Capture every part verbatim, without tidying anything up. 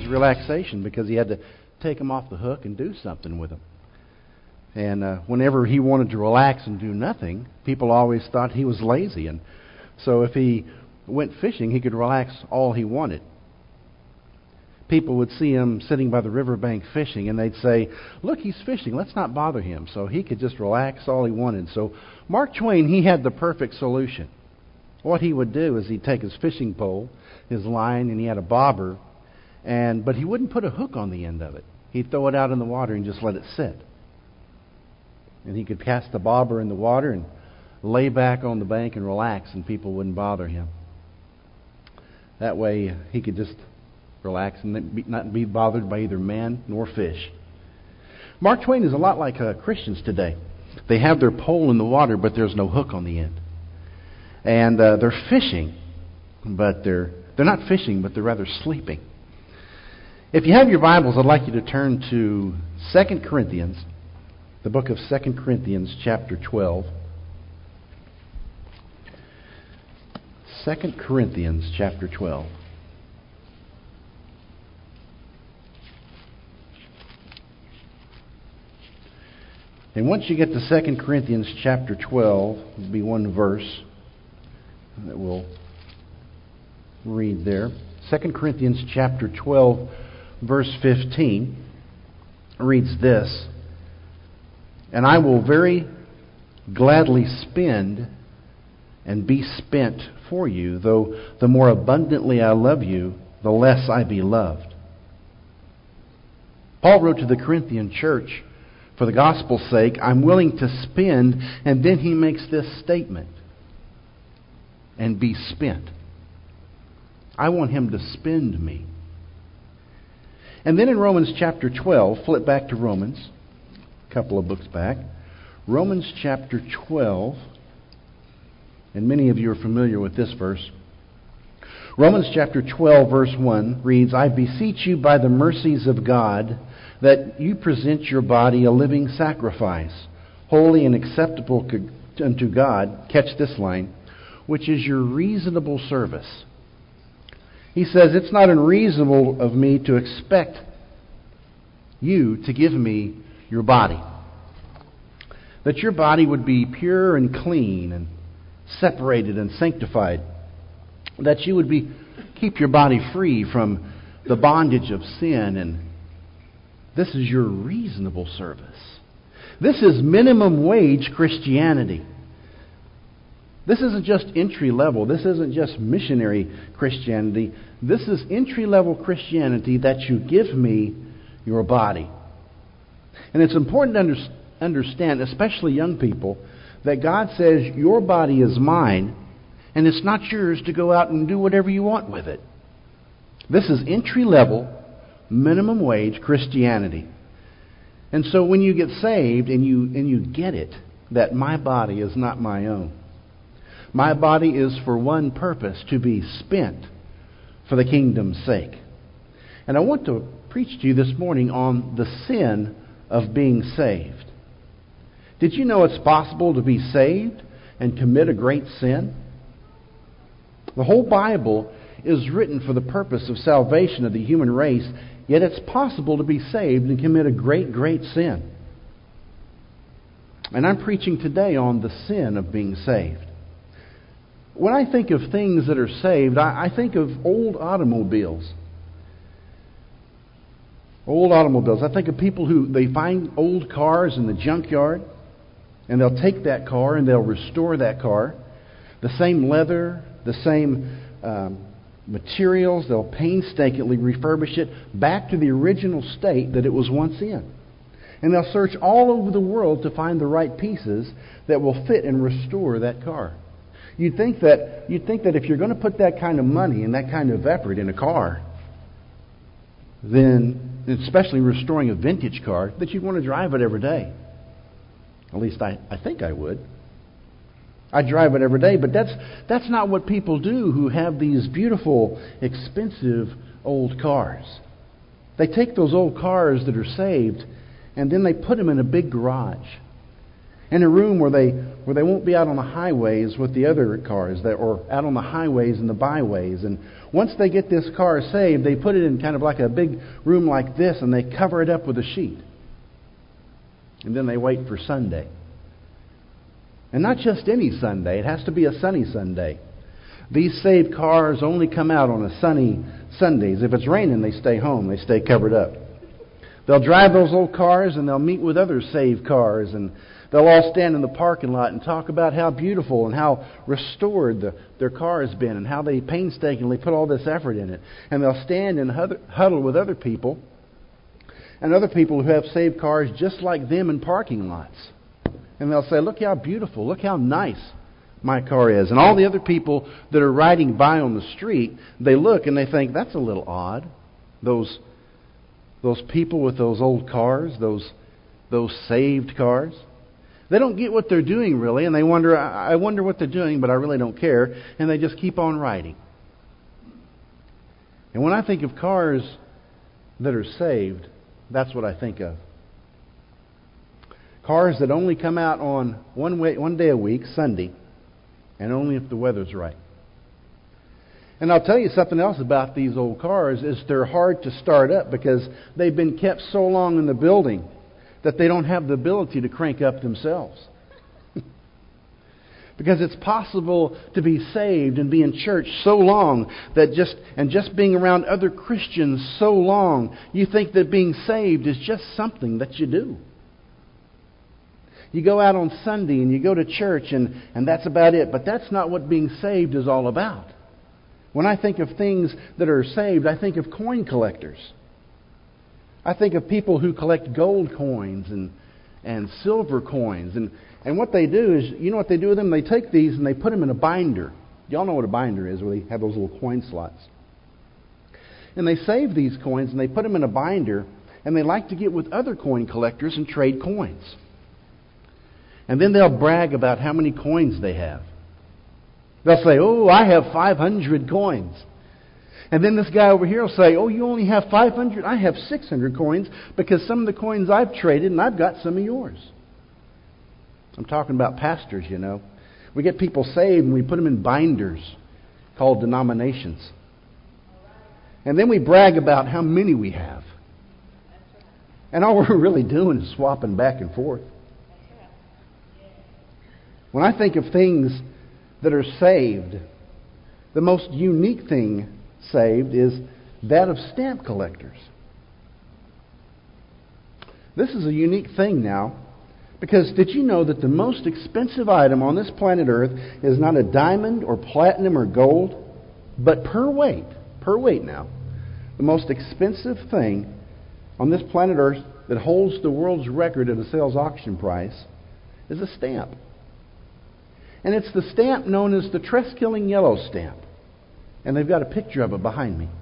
relaxation because he had to take them off the hook and do something with them. And uh, whenever he wanted to relax and do nothing, people always thought he was lazy. And so if he went fishing, he could relax all he wanted. People would see him sitting by the riverbank fishing, and they'd say, "Look, he's fishing. Let's not bother him." So he could just relax all he wanted. So Mark Twain, he had the perfect solution. What he would do is he'd take his fishing pole, his line, and he had a bobber, and but he wouldn't put a hook on the end of it. He'd throw it out in the water and just let it sit. And he could cast the bobber in the water and lay back on the bank and relax, and people wouldn't bother him. That way he could just relax and not be bothered by either man nor fish. Mark Twain is a lot like uh, Christians today. They have their pole in the water, but there's no hook on the end. And uh, they're fishing, but they're they're not fishing, but they're rather sleeping. If you have your Bibles, I'd like you to turn to Second Corinthians, the book of Second Corinthians, chapter twelve. Second Corinthians, chapter twelve. And once you get to Second Corinthians chapter twelve, there'll be one verse that we'll read there. Second Corinthians chapter twelve, verse fifteen reads this: "And I will very gladly spend and be spent for you, though the more abundantly I love you, the less I be loved." Paul wrote to the Corinthian church, for the gospel's sake, I'm willing to spend, and then he makes this statement, and be spent. I want him to spend me. And then in Romans chapter twelve, flip back to Romans, a couple of books back, Romans chapter twelve, and many of you are familiar with this verse. Romans chapter twelve, verse one reads, "I beseech you by the mercies of God, that you present your body a living sacrifice, holy and acceptable unto God," catch this line, "which is your reasonable service." He says, it's not unreasonable of me to expect you to give me your body. That your body would be pure and clean and separated and sanctified. That you would be keep your body free from the bondage of sin, and this is your reasonable service. This is minimum wage Christianity. This isn't just entry level. This isn't just missionary Christianity. This is entry level Christianity, that you give me your body. And it's important to under, understand, especially young people, that God says your body is mine, and it's not yours to go out and do whatever you want with it. This is entry level, minimum wage Christianity. And so when you get saved and you and you get it, that my body is not my own. My body is for one purpose, to be spent for the kingdom's sake. And I want to preach to you this morning on the sin of being saved. Did you know it's possible to be saved and commit a great sin? The whole Bible is written for the purpose of salvation of the human race, yet it's possible to be saved and commit a great, great sin. And I'm preaching today on the sin of being saved. When I think of things that are saved, I, I think of old automobiles. Old automobiles. I think of people who, they find old cars in the junkyard, and they'll take that car and they'll restore that car. The same leather, the same um, materials, they'll painstakingly refurbish it back to the original state that it was once in. And they'll search all over the world to find the right pieces that will fit and restore that car. You'd think that you'd think that if you're going to put that kind of money and that kind of effort in a car, then, especially restoring a vintage car, that you'd want to drive it every day. At least I, I think I would. I drive it every day, but that's that's not what people do who have these beautiful, expensive old cars. They take those old cars that are saved, and then they put them in a big garage. In a room where they where they won't be out on the highways with the other cars, that, or out on the highways and the byways. And once they get this car saved, they put it in kind of like a big room like this, and they cover it up with a sheet. And then they wait for Sunday. And not just any Sunday. It has to be a sunny Sunday. These saved cars only come out on a sunny Sundays. If it's raining, they stay home. They stay covered up. They'll drive those old cars, and they'll meet with other saved cars, and they'll all stand in the parking lot and talk about how beautiful and how restored the, their car has been and how they painstakingly put all this effort in it. And they'll stand and huddle with other people and other people who have saved cars just like them in parking lots. And they'll say, look how beautiful, look how nice my car is. And all the other people that are riding by on the street, they look and they think, that's a little odd. Those, those people with those old cars, those, those saved cars. They don't get what they're doing, really, and they wonder, I wonder what they're doing, but I really don't care, and they just keep on riding. And when I think of cars that are saved, that's what I think of. Cars that only come out on one way, one day a week, Sunday, and only if the weather's right. And I'll tell you something else about these old cars, is they're hard to start up because they've been kept so long in the building that they don't have the ability to crank up themselves. Because it's possible to be saved and be in church so long that just and just being around other Christians so long, you think that being saved is just something that you do. You go out on Sunday and you go to church and, and that's about it. But that's not what being saved is all about. When I think of things that are saved, I think of coin collectors. I think of people who collect gold coins and, and silver coins. And, and what they do is, you know what they do with them? They take these and they put them in a binder. Y'all know what a binder is, where they have those little coin slots. And they save these coins and they put them in a binder, and they like to get with other coin collectors and trade coins. And then they'll brag about how many coins they have. They'll say, oh, I have five hundred coins. And then this guy over here will say, oh, you only have five hundred? I have six hundred coins because some of the coins I've traded and I've got some of yours. I'm talking about pastors, you know. We get people saved and we put them in binders called denominations. And then we brag about how many we have. And all we're really doing is swapping back and forth. When I think of things that are saved, the most unique thing saved is that of stamp collectors. This is a unique thing now, because did you know that the most expensive item on this planet Earth is not a diamond or platinum or gold, but per weight, per weight now, the most expensive thing on this planet Earth that holds the world's record at a sales auction price is a stamp. And it's the stamp known as the Treskilling Yellow Stamp. And they've got a picture of it behind me.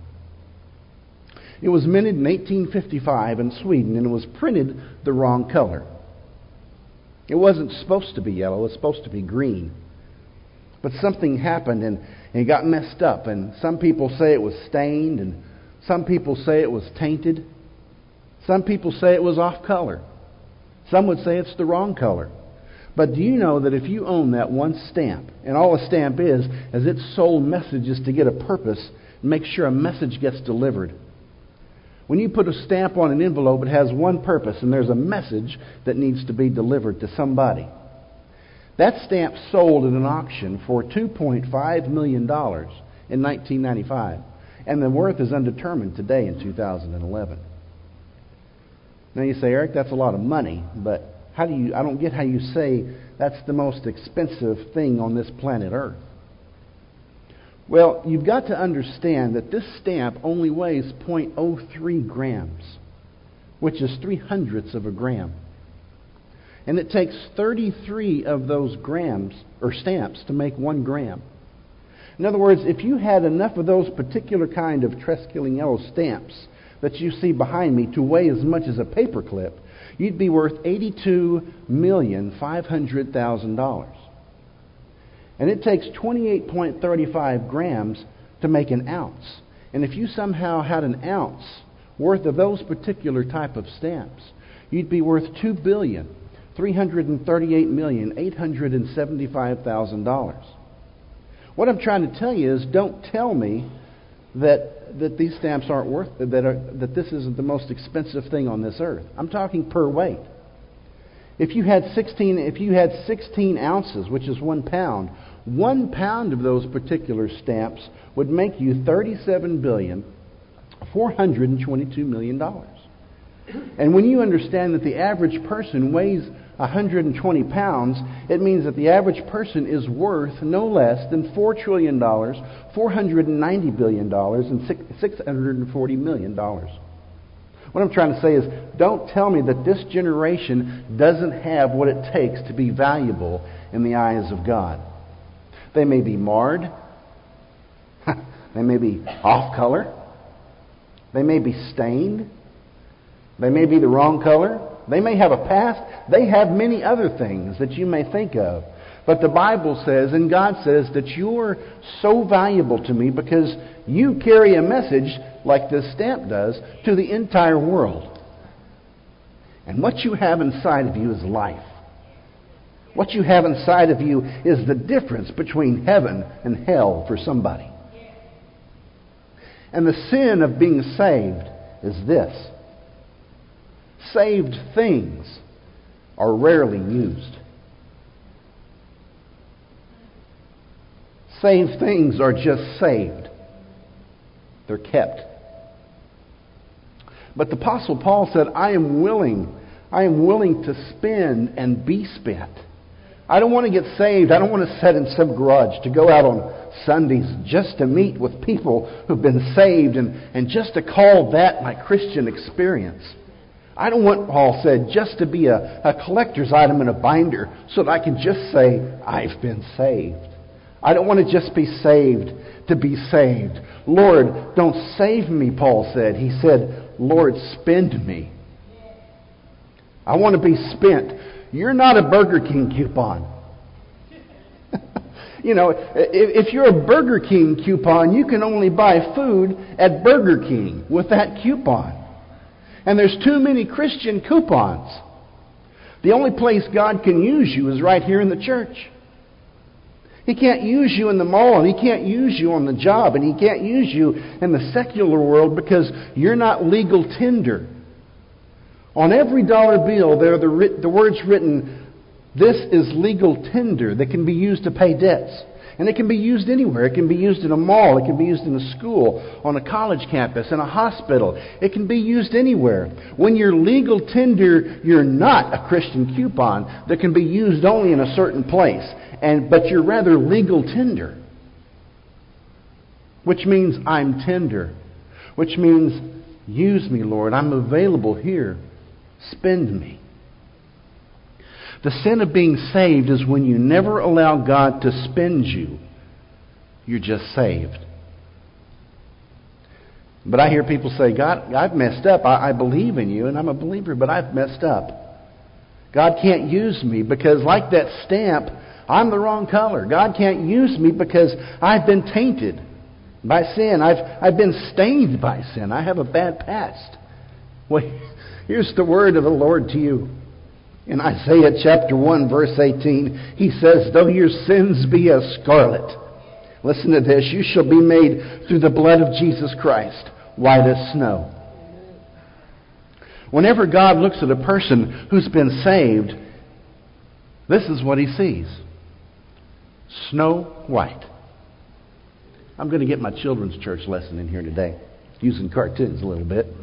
It was minted in eighteen fifty-five in Sweden, and it was printed the wrong color. It wasn't supposed to be yellow, it was supposed to be green. But something happened, and, and it got messed up. And some people say it was stained, and some people say it was tainted. Some people say it was off color. Some would say it's the wrong color. But do you know that if you own that one stamp, and all a stamp is, is its sole message is to get a purpose and make sure a message gets delivered. When you put a stamp on an envelope, it has one purpose, and there's a message that needs to be delivered to somebody. That stamp sold at an auction for two point five million dollars in nineteen ninety-five, and the worth is undetermined today in two thousand eleven. Now you say, Eric, that's a lot of money, but How do you? I don't get how you say that's the most expensive thing on this planet Earth. Well, you've got to understand that this stamp only weighs zero point zero three grams, which is three hundredths of a gram. And it takes thirty-three of those grams, or stamps, to make one gram. In other words, if you had enough of those particular kind of Treskilling Yellow stamps that you see behind me to weigh as much as a paperclip, you'd be worth eighty-two million five hundred thousand dollars. And it takes twenty-eight point three five grams to make an ounce. And if you somehow had an ounce worth of those particular type of stamps, you'd be worth two billion three hundred thirty-eight million, eight hundred seventy-five thousand dollars. What I'm trying to tell you is, don't tell me that that these stamps aren't worth that are, that this isn't the most expensive thing on this earth. I'm talking per weight. If you had sixteen if you had sixteen ounces, which is one pound, one pound of those particular stamps would make you thirty-seven billion, four hundred twenty-two million dollars. And when you understand that the average person weighs one hundred twenty pounds, it means that the average person is worth no less than four trillion dollars, four hundred ninety billion dollars, and six hundred forty million dollars. What I'm trying to say is, don't tell me that this generation doesn't have what it takes to be valuable in the eyes of God. They may be marred. They may be off color. They may be stained. They may be the wrong color. They may have a past. They have many other things that you may think of. But the Bible says, and God says, that you're so valuable to me because you carry a message, like this stamp does, to the entire world. And what you have inside of you is life. What you have inside of you is the difference between heaven and hell for somebody. And the sin of being saved is this: saved things are rarely used. Saved things are just saved. They're kept. But the Apostle Paul said, I am willing, I am willing to spend and be spent. I don't want to get saved. I don't want to sit in some garage to go out on Sundays just to meet with people who've been saved and, and just to call that my Christian experience. I don't want, Paul said, just to be a, a collector's item in a binder so that I can just say, I've been saved. I don't want to just be saved to be saved. Lord, don't save me, Paul said. He said, Lord, spend me. I want to be spent. You're not a Burger King coupon. You know, if, if you're a Burger King coupon, you can only buy food at Burger King with that coupon. And there's too many Christian coupons. The only place God can use you is right here in the church. He can't use you in the mall, and He can't use you on the job, and He can't use you in the secular world because you're not legal tender. On every dollar bill, there are the, writ- the words written, this is legal tender, that can be used to pay debts. And it can be used anywhere. It can be used in a mall. It can be used in a school, on a college campus, in a hospital. It can be used anywhere. When you're legal tender, you're not a Christian coupon that can be used only in a certain place. And but you're rather legal tender. Which means I'm tender. Which means, use me, Lord. I'm available here. Spend me. The sin of being saved is when you never allow God to spend you. You're just saved. But I hear people say, God, I've messed up. I, I believe in you and I'm a believer, but I've messed up. God can't use me because, like that stamp, I'm the wrong color. God can't use me because I've been tainted by sin. I've, I've been stained by sin. I have a bad past. Well, here's the word of the Lord to you. In Isaiah chapter one, verse eighteen, He says, though your sins be as scarlet, listen to this, you shall be made through the blood of Jesus Christ white as snow. Whenever God looks at a person who's been saved, this is what He sees. Snow white. I'm going to get my children's church lesson in here today, using cartoons a little bit.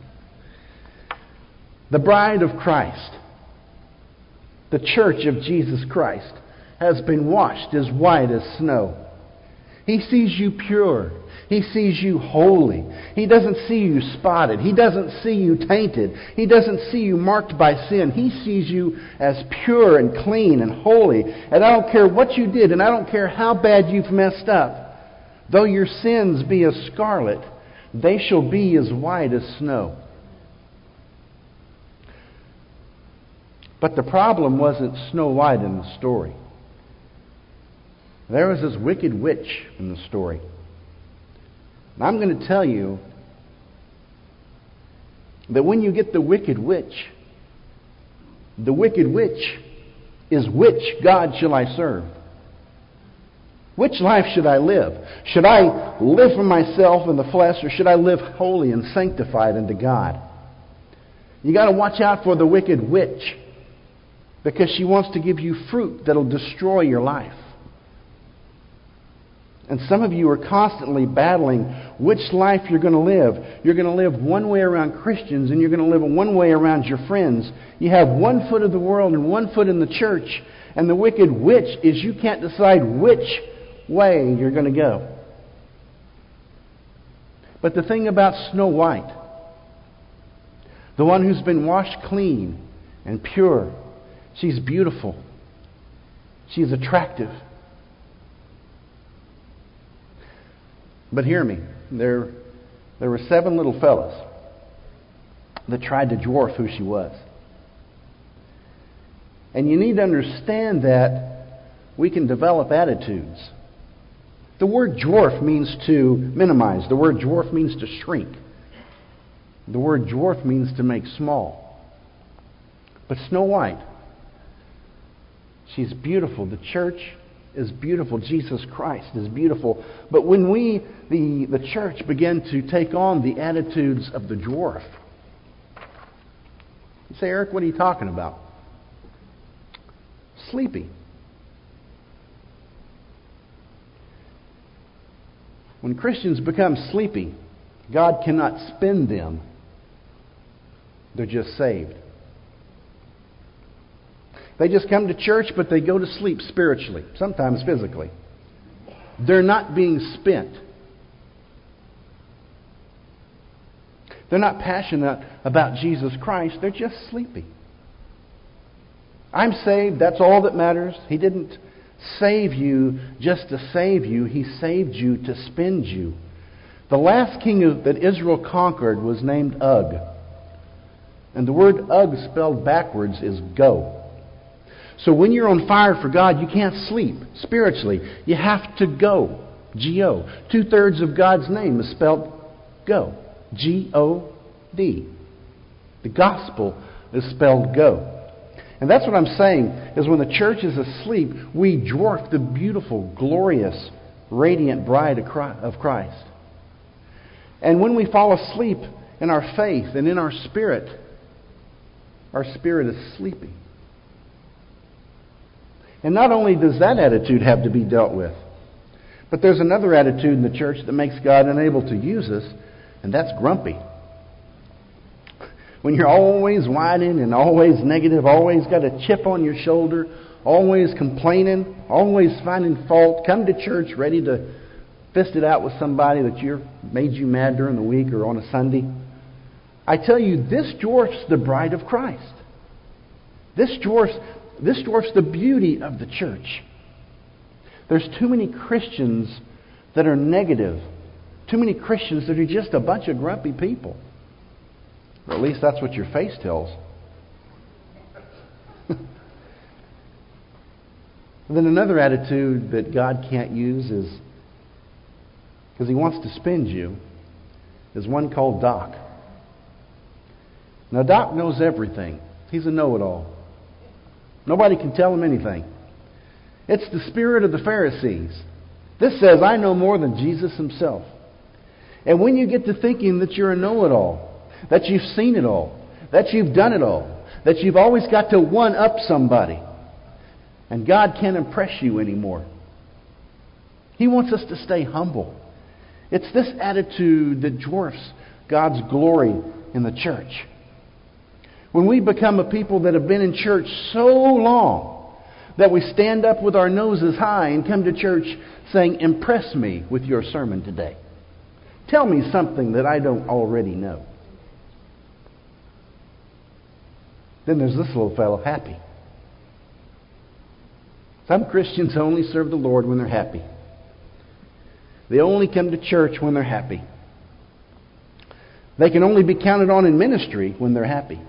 The bride of Christ, the church of Jesus Christ, has been washed as white as snow. He sees you pure. He sees you holy. He doesn't see you spotted. He doesn't see you tainted. He doesn't see you marked by sin. He sees you as pure and clean and holy. And I don't care what you did, and I don't care how bad you've messed up. Though your sins be as scarlet, they shall be as white as snow. But the problem wasn't Snow White in the story. There was this wicked witch in the story. And I'm going to tell you that when you get the wicked witch, The wicked witch is, which God shall I serve? Which life should I live? Should I live for myself in the flesh, or should I live holy and sanctified unto God? You got to watch out for the wicked witch, because she wants to give you fruit that'll destroy your life. And some of you are constantly battling which life you're going to live. You're going to live one way around Christians, and you're going to live one way around your friends. You have one foot of the world and one foot in the church. And the wicked witch is you can't decide which way you're going to go. But the thing about Snow White, the one who's been washed clean and pure, she's beautiful. She's attractive. But hear me, there, there were seven little fellas that tried to dwarf who she was. And you need to understand that we can develop attitudes. The word dwarf means to minimize. The word dwarf means to shrink. The word dwarf means to make small. But Snow White, she's beautiful. The church is beautiful. Jesus Christ is beautiful. But when we, the, the church, begin to take on the attitudes of the dwarf, you say, Eric, what are you talking about? Sleepy. When Christians become sleepy, God cannot spend them. They're just saved. They just come to church, but they go to sleep spiritually, sometimes physically. They're not being spent. They're not passionate about Jesus Christ. They're just sleepy. I'm saved. That's all that matters. He didn't save you just to save you. He saved you to spend you. The last king that Israel conquered was named Og. And the word Og spelled backwards is go. So when you're on fire for God, you can't sleep spiritually. You have to go. G O. Two-thirds of God's name is spelled go. G O D. The gospel is spelled go. And that's what I'm saying, is when the church is asleep, we dwarf the beautiful, glorious, radiant bride of Christ. And when we fall asleep in our faith and in our spirit, our spirit is sleepy. And not only does that attitude have to be dealt with, but there's another attitude in the church that makes God unable to use us, and that's grumpy. When you're always whining and always negative, always got a chip on your shoulder, always complaining, always finding fault, come to church ready to fist it out with somebody that you're, made you mad during the week or on a Sunday. I tell you, this dwarfs the bride of Christ. This dwarfs, this dwarfs the beauty of the church. There's too many Christians that are negative. Too many Christians that are just a bunch of grumpy people. Or at least that's what your face tells. Then another attitude that God can't use is, because He wants to spend you, is one called Doc. Now Doc knows everything. He's a know-it-all. Nobody can tell him anything. It's the spirit of the Pharisees. This says, I know more than Jesus Himself. And when you get to thinking that you're a know-it-all, that you've seen it all, that you've done it all, that you've always got to one-up somebody, and God can't impress you anymore. He wants us to stay humble. It's this attitude that dwarfs God's glory in the church. When we become a people that have been in church so long that we stand up with our noses high and come to church saying, impress me with your sermon today. Tell me something that I don't already know. Then there's this little fellow, happy. Some Christians only serve the Lord when they're happy. They only come to church when they're happy. They can only be counted on in ministry when they're happy.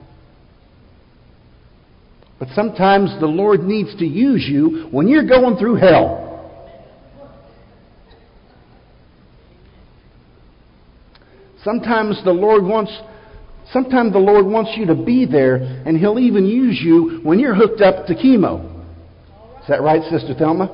But sometimes the Lord needs to use you when you're going through hell. Sometimes the Lord wants Sometimes the Lord wants you to be there, and He'll even use you when you're hooked up to chemo. Is that right, Sister Thelma?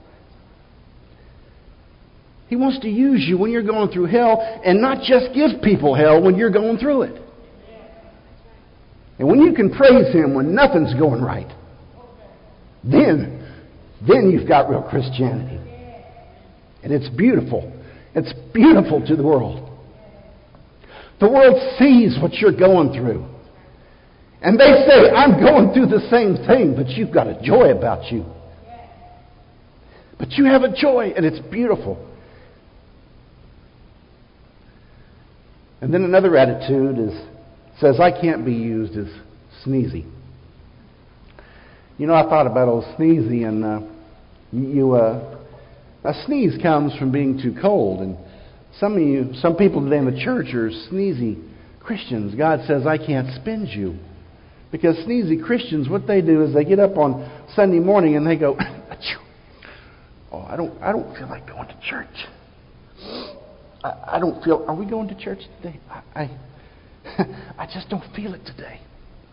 He wants to use you when you're going through hell, and not just give people hell when you're going through it. And when you can praise Him when nothing's going right, then, then you've got real Christianity. And it's beautiful. It's beautiful to the world. The world sees what you're going through. And they say, I'm going through the same thing, but you've got a joy about you. But you have a joy, and it's beautiful. And then another attitude is says, I can't be used as sneezy. You know, I thought about old Sneezy, and uh, you, uh, a sneeze comes from being too cold, and some of you, some people today in the church are sneezy Christians. God says, I can't spend you. Because sneezy Christians, what they do is they get up on Sunday morning and they go, oh, I don't I don't feel like going to church. I, I don't feel, are we going to church today? I, I, I just don't feel it today.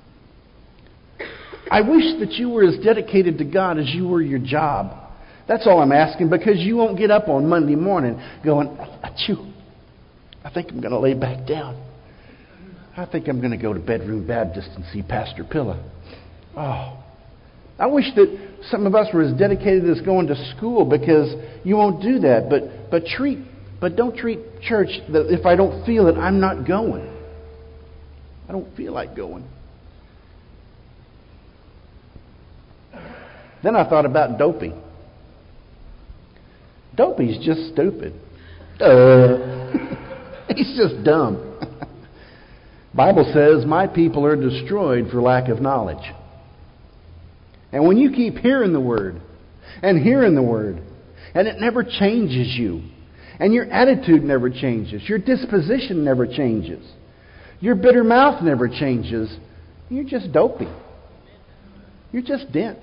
I wish that you were as dedicated to God as you were your job. That's all I'm asking, because you won't get up on Monday morning going, achoo, I think I'm going to lay back down. I think I'm going to go to Bedroom Baptist and see Pastor Pilla. Oh, I wish that some of us were as dedicated as going to school, because you won't do that. But but treat but don't treat church that if I don't feel it, I'm not going. I don't feel like going. Then I thought about Dopey. Dopey's just stupid. Uh, he's just dumb. Bible says, my people are destroyed for lack of knowledge. And when you keep hearing the Word, and hearing the Word, and it never changes you, and your attitude never changes, your disposition never changes, your bitter mouth never changes, you're just dopey. You're just dense.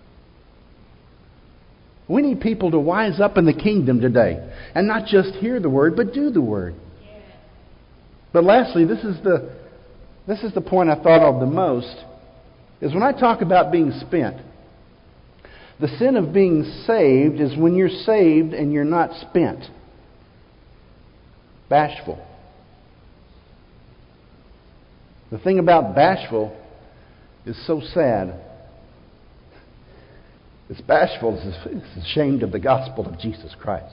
We need people to wise up in the kingdom today, and not just hear the Word, but do the Word. But lastly, this is the this is the point I thought of the most, is when I talk about being spent. The sin of being saved is when you're saved and you're not spent. Bashful. The thing about bashful is so sad. It's bashful, it's ashamed of the gospel of Jesus Christ.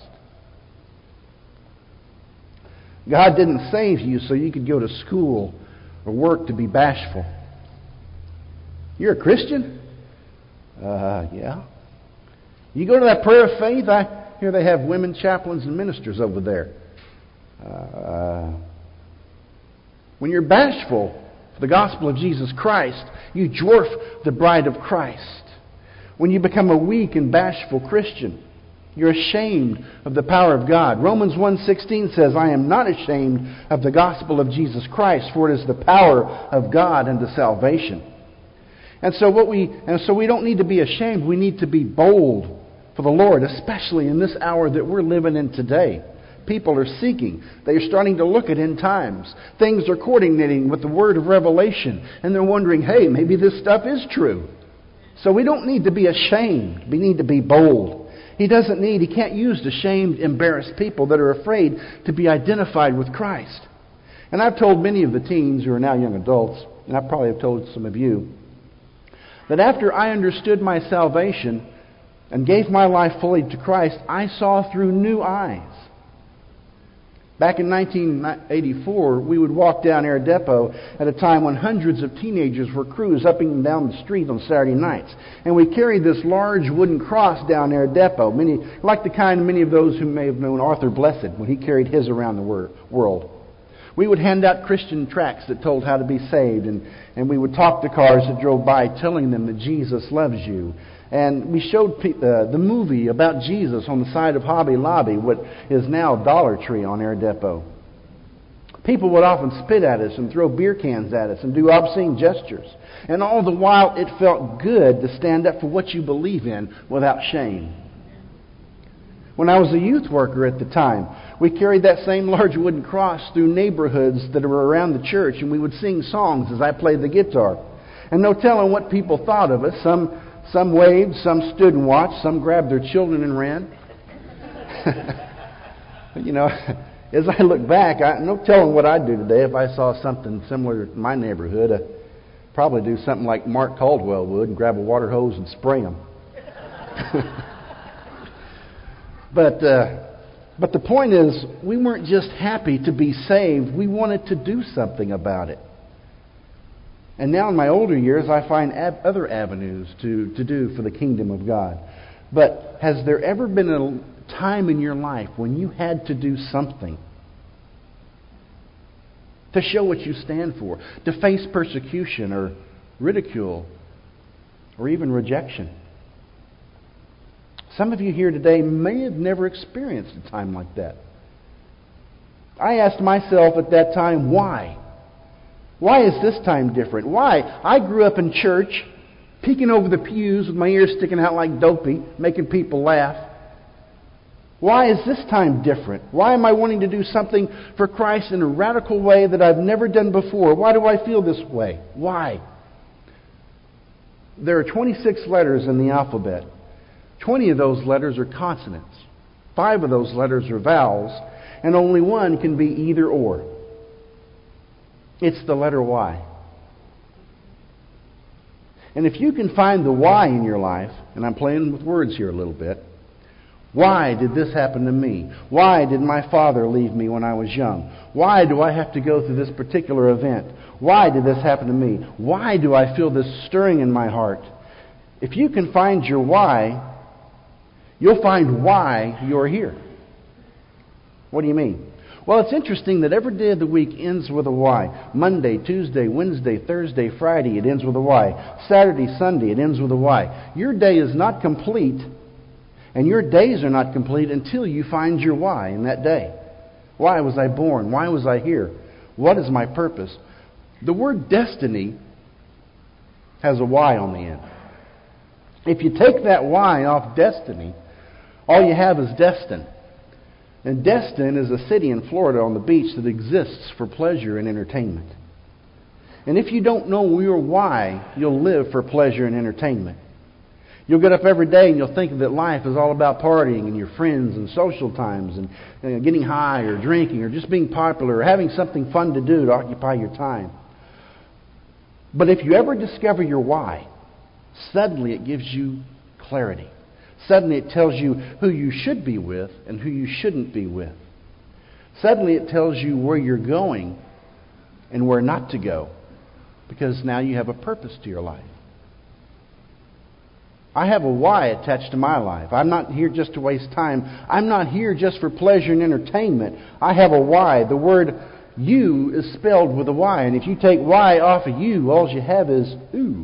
God didn't save you so you could go to school or work to be bashful. You're a Christian? Uh, yeah. You go to that prayer of faith, I hear they have women chaplains and ministers over there. Uh, when you're bashful for the gospel of Jesus Christ, you dwarf the bride of Christ. When you become a weak and bashful Christian, you're ashamed of the power of God. Romans one sixteen says, I am not ashamed of the gospel of Jesus Christ, for it is the power of God unto salvation. And so what we and so we don't need to be ashamed. We need to be bold for the Lord, especially in this hour that we're living in today. People are seeking. They are starting to look at end times. Things are coordinating with the word of revelation. And they're wondering, hey, maybe this stuff is true. So we don't need to be ashamed. We need to be bold. He doesn't need, he can't use ashamed, embarrassed people that are afraid to be identified with Christ. And I've told many of the teens who are now young adults, and I probably have told some of you, that after I understood my salvation and gave my life fully to Christ, I saw through new eyes. Back in nineteen eighty-four, we would walk down Air Depot at a time when hundreds of teenagers were cruising up and down the street on Saturday nights. And we carried this large wooden cross down Air Depot, many, like the kind many of those who may have known Arthur Blessed when he carried his around the wor- world. We would hand out Christian tracts that told how to be saved, and, and we would talk to cars that drove by telling them that Jesus loves you. And we showed pe- uh, the movie about Jesus on the side of Hobby Lobby, what is now Dollar Tree on Air Depot. People would often spit at us and throw beer cans at us and do obscene gestures. And all the while it felt good to stand up for what you believe in without shame. When I was a youth worker at the time, we carried that same large wooden cross through neighborhoods that were around the church, and we would sing songs as I played the guitar. And no telling what people thought of us. Some some waved, some stood and watched, some grabbed their children and ran. You know, as I look back, I, no telling what I'd do today if I saw something similar in my neighborhood. I'd probably do something like Mark Caldwell would and grab a water hose and spray them. But uh, but the point is, we weren't just happy to be saved. We wanted to do something about it. And now in my older years, I find ab- other avenues to, to do for the kingdom of God. But has there ever been a time in your life when you had to do something to show what you stand for, to face persecution or ridicule or even rejection? Some of you here today may have never experienced a time like that. I asked myself at that time, why? Why is this time different? Why? I grew up in church, peeking over the pews with my ears sticking out like Dopey, making people laugh. Why is this time different? Why am I wanting to do something for Christ in a radical way that I've never done before? Why do I feel this way? Why? There are twenty-six letters in the alphabet. twenty of those letters are consonants. Five of those letters are vowels. And only one can be either or. It's the letter Y. And if you can find the Y in your life, and I'm playing with words here a little bit, why did this happen to me? Why did my father leave me when I was young? Why do I have to go through this particular event? Why did this happen to me? Why do I feel this stirring in my heart? If you can find your why, you'll find why you're here. What do you mean? Well, it's interesting that every day of the week ends with a Y. Monday, Tuesday, Wednesday, Thursday, Friday, it ends with a Y. Saturday, Sunday, it ends with a Y. Your day is not complete, and your days are not complete until you find your why in that day. Why was I born? Why was I here? What is my purpose? The word destiny has a Y on the end. If you take that Y off destiny, all you have is Destin. And Destin is a city in Florida on the beach that exists for pleasure and entertainment. And if you don't know your why, you'll live for pleasure and entertainment. You'll get up every day and you'll think that life is all about partying and your friends and social times and you know, getting high or drinking or just being popular or having something fun to do to occupy your time. But if you ever discover your why, suddenly it gives you clarity. Suddenly it tells you who you should be with and who you shouldn't be with. Suddenly it tells you where you're going and where not to go, because now you have a purpose to your life. I have a why attached to my life. I'm not here just to waste time. I'm not here just for pleasure and entertainment. I have a why. The word you is spelled with a Y, and if you take Y off of you, all you have is ooh.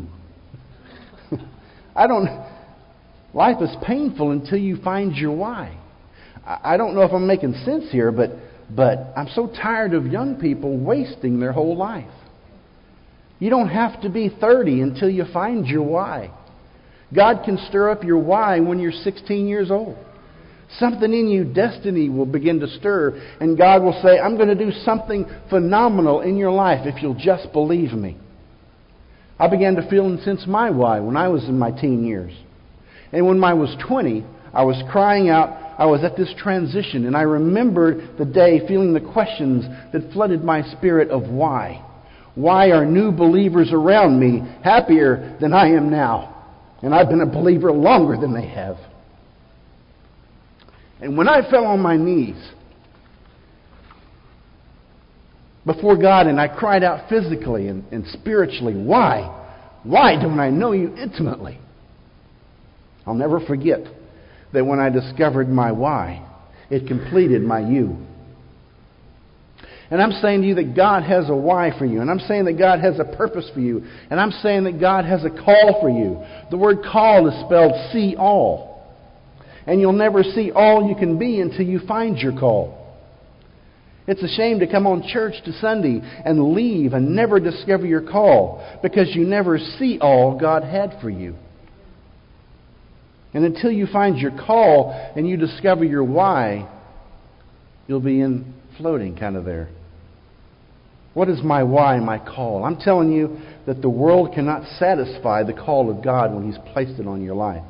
I don't... Life is painful until you find your why. I don't know if I'm making sense here, but but I'm so tired of young people wasting their whole life. You don't have to be thirty until you find your why. God can stir up your why when you're sixteen years old. Something in you, destiny, will begin to stir, and God will say, I'm going to do something phenomenal in your life if you'll just believe me. I began to feel and sense my why when I was in my teen years. And when I was twenty, I was crying out. I was at this transition, and I remembered the day feeling the questions that flooded my spirit of why. Why are new believers around me happier than I am now? And I've been a believer longer than they have. And when I fell on my knees before God and I cried out physically and, and spiritually, why? Why don't I know you intimately? I'll never forget that when I discovered my why, it completed my you. And I'm saying to you that God has a why for you. And I'm saying that God has a purpose for you. And I'm saying that God has a call for you. The word call is spelled see all. And you'll never see all you can be until you find your call. It's a shame to come on church to Sunday and leave and never discover your call because you never see all God had for you. And until you find your call and you discover your why, you'll be in floating kind of there. What is my why, my call? I'm telling you that the world cannot satisfy the call of God when He's placed it on your life.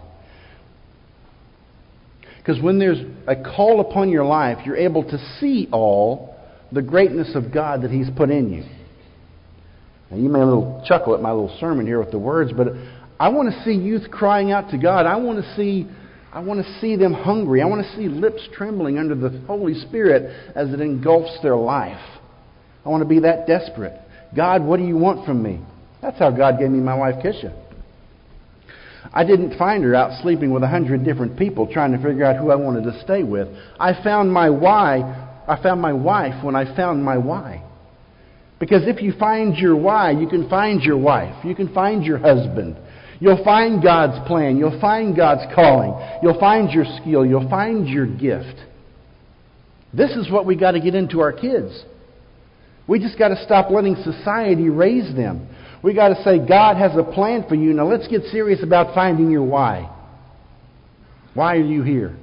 Because when there's a call upon your life, you're able to see all the greatness of God that He's put in you. Now, you may a little chuckle at my little sermon here with the words, but I want to see youth crying out to God. I want to see, I want to see them hungry. I want to see lips trembling under the Holy Spirit as it engulfs their life. I want to be that desperate. God, what do you want from me? That's how God gave me my wife, Kisha. I didn't find her out sleeping with a hundred different people trying to figure out who I wanted to stay with. I found my why. I found my wife when I found my why. Because if you find your why, you can find your wife. You can find your husband. You'll find God's plan. You'll find God's calling. You'll find your skill. You'll find your gift. This is what we got to get into our kids. We just got to stop letting society raise them. We got to say, God has a plan for you. Now let's get serious about finding your why. Why are you here?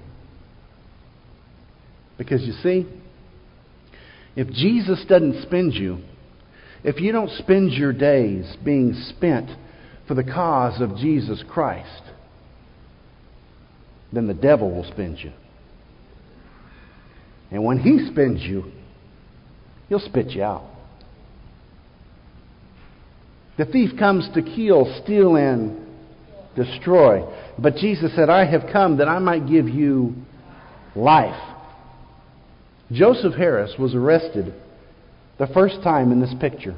Because you see, if Jesus doesn't spend you, if you don't spend your days being spent for the cause of Jesus Christ, then the devil will spend you. And when he spends you, he'll spit you out. The thief comes to kill, steal, and destroy. But Jesus said, I have come that I might give you life. Joseph Harris was arrested the first time in this picture.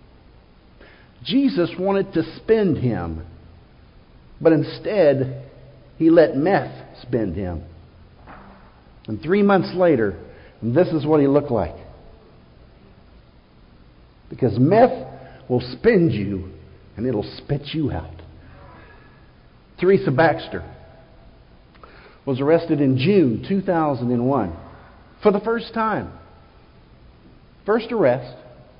Jesus wanted to spend him, but instead he let meth spend him. And three months later, this is what he looked like. Because meth will spend you and it'll spit you out. Teresa Baxter was arrested in June two thousand one for the first time. First arrest.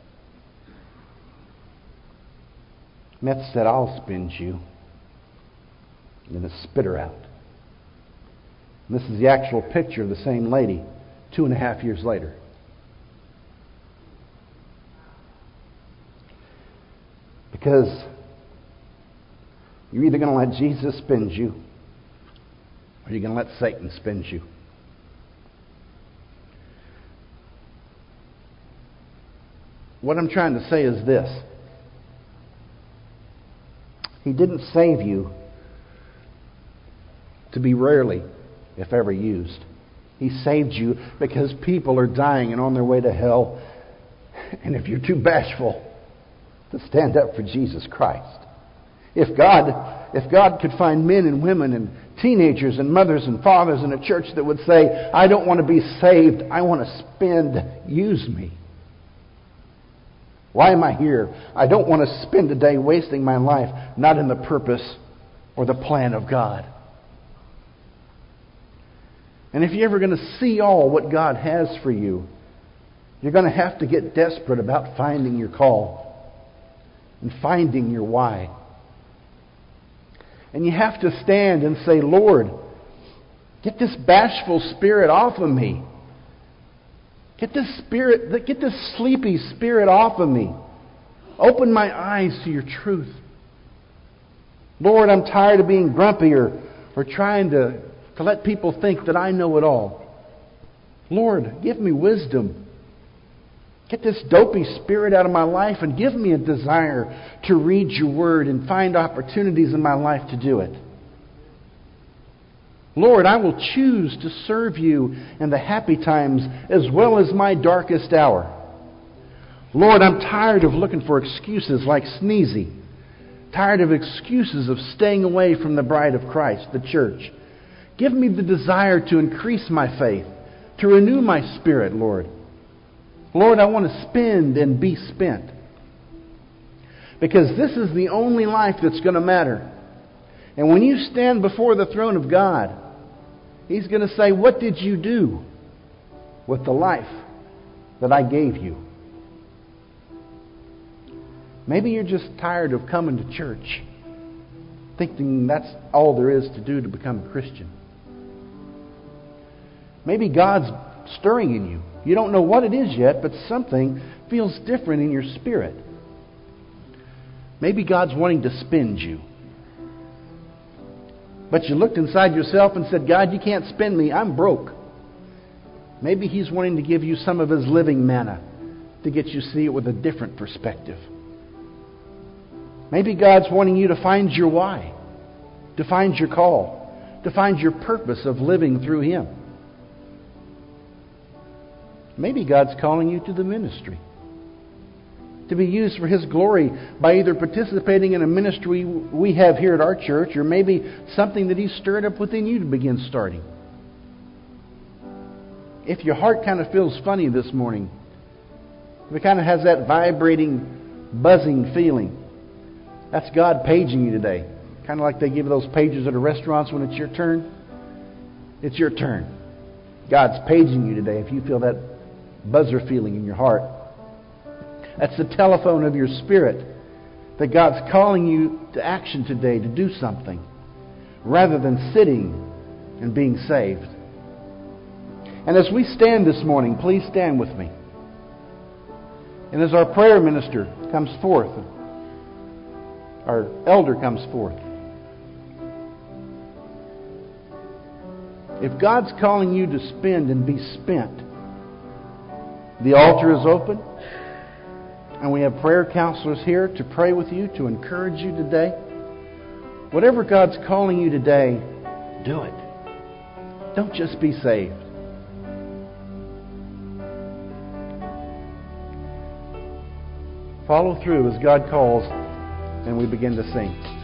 Meth said, I'll spend you. And then it spit her out. And this is the actual picture of the same lady two and a half years later. Because you're either going to let Jesus spend you, or you're going to let Satan spend you. What I'm trying to say is this. He didn't save you to be rarely, if ever, used. He saved you because people are dying and on their way to hell. And if you're too bashful to stand up for Jesus Christ, if God, if God could find men and women and teenagers and mothers and fathers in a church that would say, I don't want to be saved, I want to spend, use me. Why am I here? I don't want to spend a day wasting my life not in the purpose or the plan of God. And if you're ever going to see all what God has for you, you're going to have to get desperate about finding your call and finding your why. And you have to stand and say, Lord, get this bashful spirit off of me. Get this spirit, get this sleepy spirit off of me. Open my eyes to your truth. Lord, I'm tired of being grumpy or, or trying to, to let people think that I know it all. Lord, give me wisdom. Get this dopey spirit out of my life and give me a desire to read your word and find opportunities in my life to do it. Lord, I will choose to serve you in the happy times as well as my darkest hour. Lord, I'm tired of looking for excuses like Sneezy. Tired of excuses of staying away from the bride of Christ, the church. Give me the desire to increase my faith, to renew my spirit, Lord. Lord, I want to spend and be spent. Because this is the only life that's going to matter. And when you stand before the throne of God, He's going to say, what did you do with the life that I gave you? Maybe you're just tired of coming to church, thinking that's all there is to do to become a Christian. Maybe God's stirring in you. You don't know what it is yet, but something feels different in your spirit. Maybe God's wanting to spend you. But you looked inside yourself and said, God, you can't spend me. I'm broke. Maybe He's wanting to give you some of His living manna to get you to see it with a different perspective. Maybe God's wanting you to find your why, to find your call, to find your purpose of living through Him. Maybe God's calling you to the ministry, to be used for His glory by either participating in a ministry we have here at our church, or maybe something that He's stirred up within you to begin starting. If your heart kind of feels funny this morning, if it kind of has that vibrating, buzzing feeling, that's God paging you today. Kind of like they give those pages at the restaurants when it's your turn. It's your turn. God's paging you today if you feel that buzzer feeling in your heart. That's the telephone of your spirit that God's calling you to action today, to do something, rather than sitting and being saved. And as we stand this morning, please stand with me. And as our prayer minister comes forth, our elder comes forth, if God's calling you to spend and be spent, the altar is open, and we have prayer counselors here to pray with you, to encourage you today. Whatever God's calling you today, do it. Don't just be saved. Follow through as God calls, and we begin to sing.